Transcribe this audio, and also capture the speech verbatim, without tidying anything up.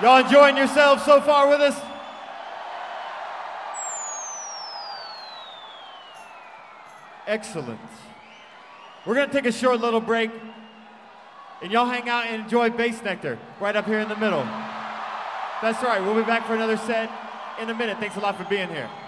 Y'all enjoying yourselves so far with us? Excellent. We're gonna take a short little break, and y'all hang out and enjoy Bass Nectar right up here in the middle. That's right, we'll be back for another set in a minute. Thanks a lot for being here.